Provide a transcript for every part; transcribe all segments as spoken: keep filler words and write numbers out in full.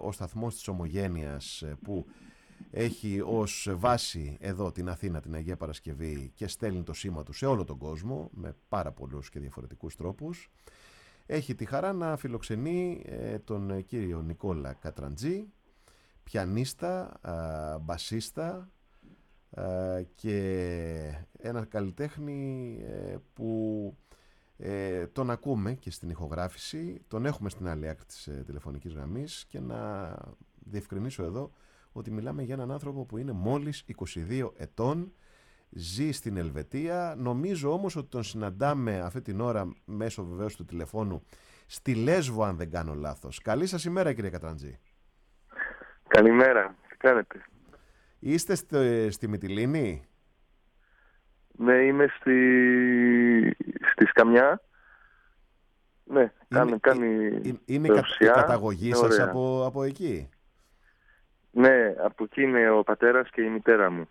ο σταθμός της Ομογένειας που έχει ως βάση εδώ την Αθήνα, την Αγία Παρασκευή και στέλνει το σήμα του σε όλο τον κόσμο με πάρα πολλούς και διαφορετικούς τρόπους. Έχει τη χαρά να φιλοξενεί ε, τον κύριο Νικόλα Κατραντζή, πιανίστα, α, μπασίστα α, και ένα καλλιτέχνη ε, που ε, τον ακούμε και στην ηχογράφηση, τον έχουμε στην άλλη άκρη της ε, τηλεφωνικής γραμμής, και να διευκρινίσω εδώ ότι μιλάμε για έναν άνθρωπο που είναι μόλις είκοσι δύο ετών, ζει στην Ελβετία. Νομίζω όμως ότι τον συναντάμε αυτή την ώρα μέσω βεβαίως του τηλεφώνου στη Λέσβο, αν δεν κάνω λάθος. Καλή σας ημέρα, κύριε Κατραντζή. Καλημέρα, τι κάνετε? Είστε στη, στη Μυτιλήνη? Ναι, είμαι στη, στη Σκαμιά. Ναι, κάνει, κάνει είναι, είναι η καταγωγή σας από, από εκεί? Ναι, από εκεί είναι ο πατέρας και η μητέρα μου.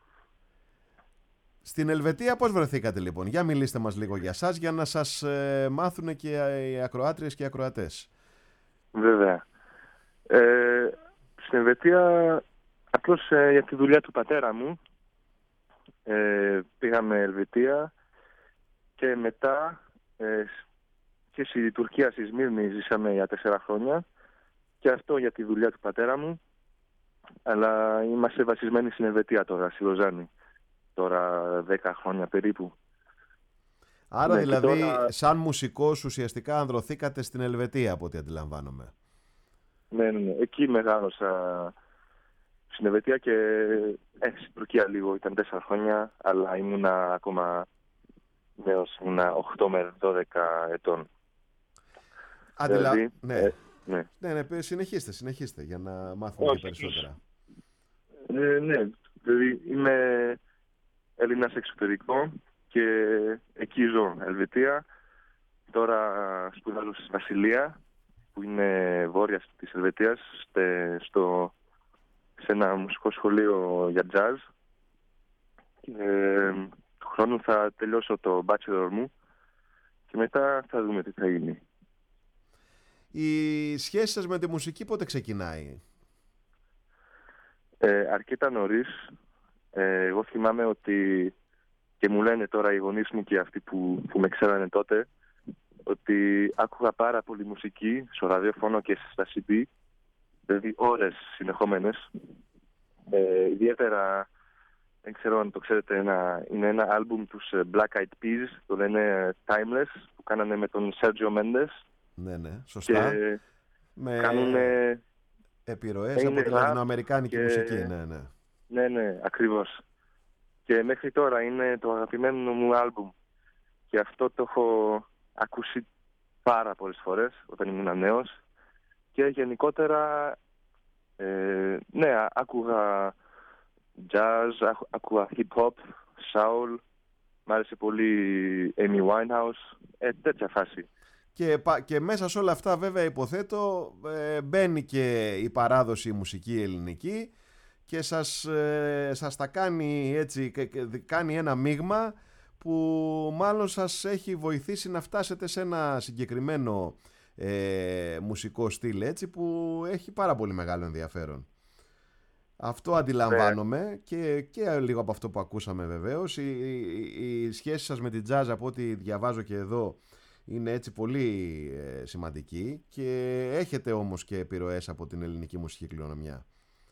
Στην Ελβετία πώς βρεθήκατε λοιπόν? Για μιλήστε μας λίγο για σας, για να σας ε, μάθουν και οι ακροάτριες και οι ακροατές. Βέβαια. Ε, στην Ελβετία απλώς ε, για τη δουλειά του πατέρα μου ε, πήγαμε Ελβετία και μετά ε, και στη Τουρκία, στη Σμύρνη, ζήσαμε για τέσσερα χρόνια, και αυτό για τη δουλειά του πατέρα μου, αλλά είμαστε βασισμένοι στην Ελβετία τώρα, στη Λοζάνη, τώρα δέκα χρόνια περίπου. Άρα ναι, δηλαδή τώρα... σαν μουσικός ουσιαστικά ανδρωθήκατε στην Ελβετία, από ό,τι αντιλαμβάνομαι. Ναι, ναι, ναι. Εκεί μεγάλωσα στην Ελβετία και ε, στην Τουρκία λίγο, ήταν τέσσερα χρόνια, αλλά ήμουνα ακόμα νέος, ήμουνα οκτώ με δώδεκα ετών. Αντιλα... Δηλαδή, ναι. Ε, ναι. ναι, ναι, συνεχίστε, συνεχίστε για να μάθουμε και περισσότερα. Ε, ναι, δηλαδή είμαι Έλληνας εξωτερικό και εκεί ζω, Ελβετία. Τώρα σπουδάζω στη Βασιλεία, που είναι βόρεια της Ελβετίας, στο, σε ένα μουσικό σχολείο για jazz. Και ε, του χρόνου θα τελειώσω το bachelor μου και μετά θα δούμε τι θα γίνει. Η σχέση σας με τη μουσική πότε ξεκινάει? Ε, αρκετά νωρίς. Ε, εγώ θυμάμαι ότι, και μου λένε τώρα οι γονείς μου και αυτοί που, που με ξέρανε τότε, ότι άκουγα πάρα πολύ μουσική στο ραδιόφωνο και στα σι ντι, δηλαδή ώρες συνεχόμενες. Ε, ιδιαίτερα, δεν ξέρω αν το ξέρετε, ένα, είναι ένα άλμπουμ τους Black Eyed Peas, το λένε Timeless, που κάνανε με τον Sergio Mendes. Ναι, ναι, σωστά. Και με κάνουνε επιρροές από τη λατινοαμερικάνικη και... μουσική, ναι, ναι. Ναι, ναι, ακριβώς. Και μέχρι τώρα είναι το αγαπημένο μου άλμπουμ. Και αυτό το έχω ακούσει πάρα πολλές φορές όταν ήμουν νέος. Και γενικότερα, ε, ναι, άκουγα jazz, άκουγα hip-hop, soul. Μ' άρεσε πολύ Amy Winehouse, ε, τέτοια φάση. Και, και μέσα σε όλα αυτά βέβαια υποθέτω ε, μπαίνει και η παράδοση η μουσική ελληνική και σας, ε, σας τα κάνει έτσι, κάνει ένα μείγμα που μάλλον σας έχει βοηθήσει να φτάσετε σε ένα συγκεκριμένο ε, μουσικό στυλ, έτσι, που έχει πάρα πολύ μεγάλο ενδιαφέρον. Αυτό αντιλαμβάνομαι ναι. και, και λίγο από αυτό που ακούσαμε βεβαίως. Η, η, η σχέση σας με την jazz, από ό,τι διαβάζω και εδώ, είναι έτσι πολύ ε, σημαντική, και έχετε όμως και επιρροές από την ελληνική μουσική κληρονομιά.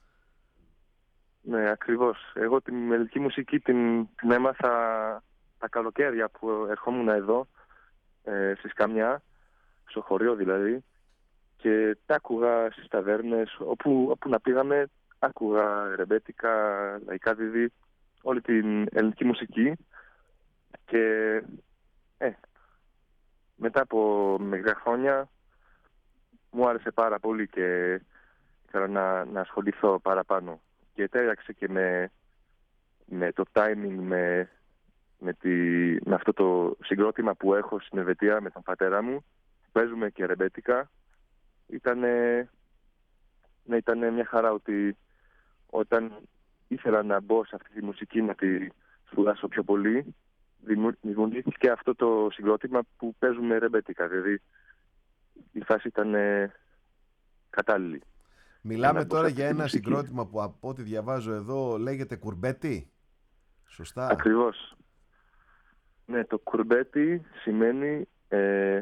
Ναι, ακριβώς. Εγώ την ελληνική μουσική την, την έμαθα τα καλοκαίρια που ερχόμουν εδώ, ε, στη Σκαμιά, στο χωριό δηλαδή, και τα άκουγα στις ταβέρνες, όπου, όπου να πήγαμε, άκουγα ρεμπέτικα, λαϊκά δίδυ, όλη την ελληνική μουσική, και ε, μετά από μερικά χρόνια μου άρεσε πάρα πολύ και ήθελα να, να ασχοληθώ παραπάνω. Και τέριαξε και με, με το timing, με, με, τη, με αυτό το συγκρότημα που έχω στην Ελβετία με τον πατέρα μου. Παίζουμε και ρεμπέτικα. Ήτανε, ναι, ήτανε μια χαρά ότι όταν ήθελα να μπω σε αυτή τη μουσική, να τη σπουδάσω πιο πολύ, δημιουργήθηκε αυτό το συγκρότημα που παίζουμε ρεμπέτικα. Δηλαδή η φάση ήταν κατάλληλη. Μιλάμε τώρα για ένα συγκρότημα που από ό,τι διαβάζω εδώ λέγεται κουρμπέτι. Σωστά. Ακριβώς. Ναι, το κουρμπέτι σημαίνει, ε,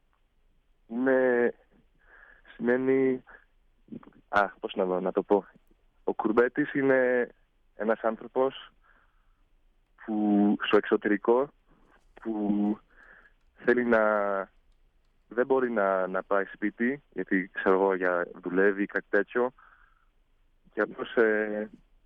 είναι, σημαίνει, α, πώς να, να το πω. Ο κουρμπέτης είναι ένας άνθρωπος που στο εξωτερικό που θέλει να, δεν μπορεί να, να πάει σπίτι γιατί ξέρω εγώ για δουλεύει ή κάτι τέτοιο και απλώς ε,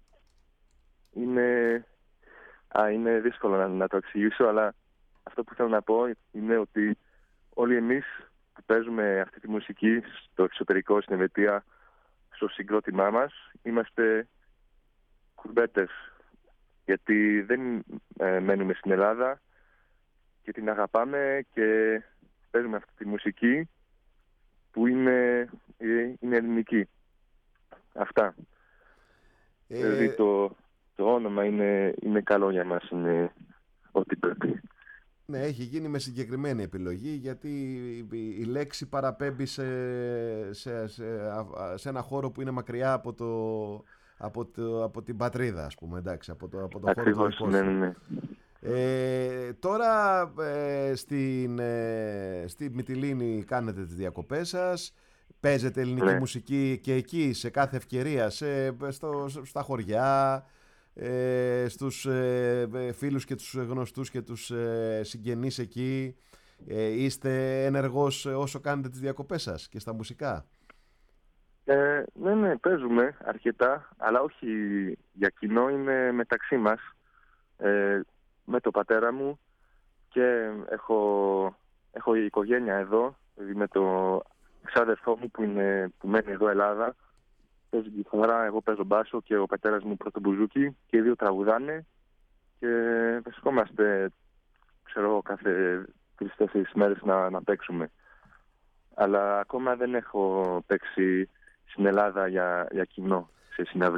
είναι, α, είναι δύσκολο να, να το εξηγήσω, αλλά αυτό που θέλω να πω είναι ότι όλοι εμείς που παίζουμε αυτή τη μουσική στο εξωτερικό, στην Ελβετία, στο συγκρότημά μας, είμαστε κουρμπέτες, γιατί δεν ε, μένουμε στην Ελλάδα και την αγαπάμε και παίζουμε αυτή τη μουσική που είναι, είναι ελληνική. Αυτά. Ε... Δηλαδή το, το όνομα είναι, είναι καλό για μας, είναι ό,τι πρέπει. Ναι, έχει γίνει με συγκεκριμένη επιλογή, γιατί η λέξη παραπέμπει σε, σε, σε, σε ένα χώρο που είναι μακριά από, το, από, το, από την πατρίδα, ας πούμε, εντάξει, από το, από το Ακριβώς, χώρο του ναι, ναι. ε, τώρα ε, στην, ε, στη Μυτιλήνη κάνετε τις διακοπές σας, παίζετε ελληνική ναι. μουσική και εκεί σε κάθε ευκαιρία, σε, στο, στα χωριά, Ε, στους ε, φίλους και τους γνωστούς και τους ε, συγγενείς εκεί, ε, είστε ενεργός όσο κάνετε τις διακοπές σας και στα μουσικά? Ε, ναι, ναι, παίζουμε αρκετά, αλλά όχι για κοινό, είναι μεταξύ μας, ε, με το πατέρα μου και έχω, έχω οικογένεια εδώ, δηλαδή με το ξάδερφό μου που, είναι, που μένει εδώ Ελλάδα. Παίζει κιθάρα, εγώ παίζω μπάσο και ο πατέρας μου πρωτομπουζούκι και οι δύο τραγουδάνε και βρισκόμαστε, ξέρω εγώ, κάθε τρεις-τέσσερις μέρες να, να παίξουμε. Αλλά ακόμα δεν έχω παίξει στην Ελλάδα για, για κοινό σε συναυλία.